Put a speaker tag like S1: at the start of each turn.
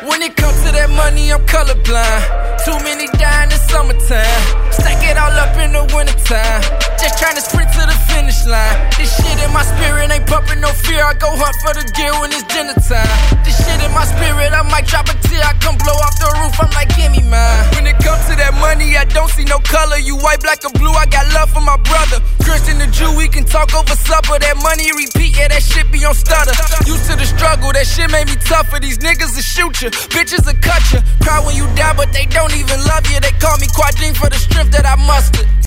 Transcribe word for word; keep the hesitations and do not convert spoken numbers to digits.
S1: When it comes to that money, I'm colorblind. Too many die in the summertime. Stack it all up in the wintertime. Just trying to sprint to the finish line. This shit in my spirit ain't pumping no fear. I go hunt for the deer when it's dinner time. This shit in my spirit, I might drop a tear. I come blow off the roof, I'm like, give me mine. When it comes to that money, I don't see no color. You white, black, or blue, I got love for my brother. Christian the Jew, we can talk over supper. That money repeat, yeah, that shit be on stutter. Used to the struggle, that shit made me tougher. These niggas will shoot you, bitches will cut you. Cry when you die, but they don't even love you. They call me Quadrine for the strength that I mustered.